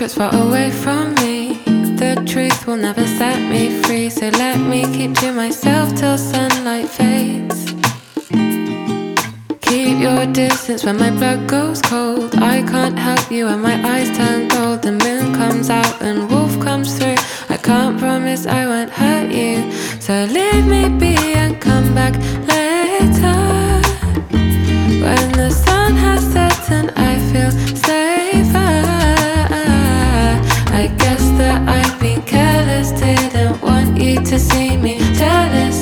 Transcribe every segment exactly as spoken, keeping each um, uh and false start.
secrets far away from me. The truth will never set me free, so let me keep to myself till sunlight fades. Keep your distance when my blood goes cold. I can't help you when my eyes turn cold. The moon comes out and wolf comes through. I can't promise I won't hurt you, so leave me be and come back later. When the sun has set and I feel safer. I guess that I've been careless, didn't want you to see me jealous.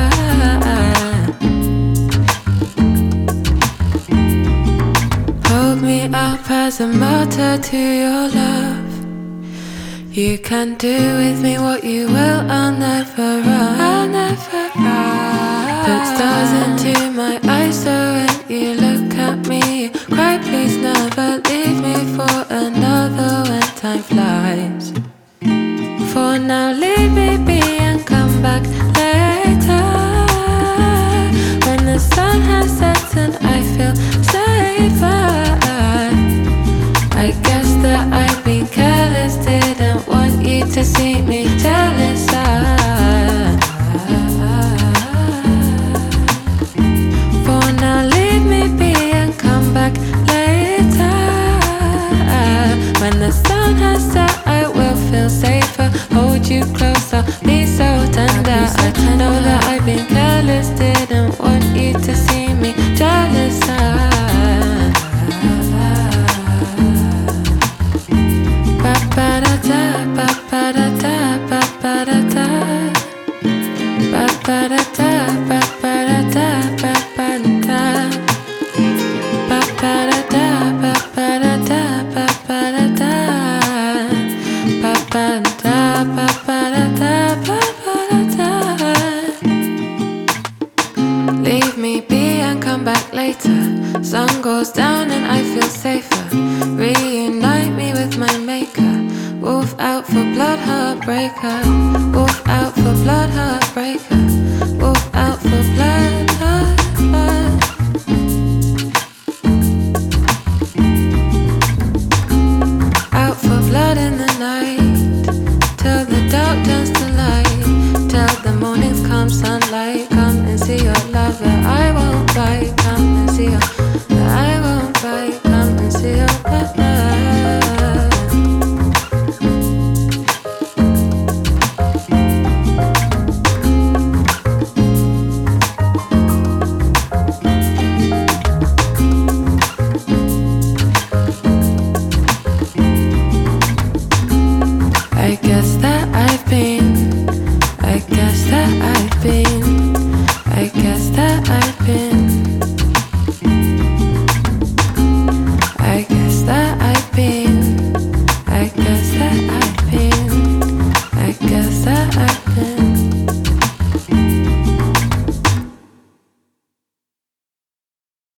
Hold me up as a martyr to your love. You can do with me what you will, I'll never run, I'll never run. Put stars into my eyes so when you look at me you cry, please never leave me for another when time flies. For now leave me be and come back later. When the sun has set and I feel safer. I guess that I've been careless, didn't want you to see me jealous. For now leave me be and come back later. When the sun has set I will feel safer. Hold you closer, be so tender. I know that I've been careless, didn't want you to see me jealous. Ba-ba-da-da, ba-ba-da-da, ba-ba-da-da. Ba-ba-da-da, ba-ba-da-da, ba-ba-da-da. Ba-ba-da-da, ba-ba-da-da, ba-ba-da-da. Ba-ba-da-da, ba-ba-da-da, ba-ba-da-da. Leave me be and come back later. Sun goes down and I feel safer. Reunite me with my maker. Wolf out for blood, heartbreaker. Wolf out for blood, heartbreaker. Wolf out for blood.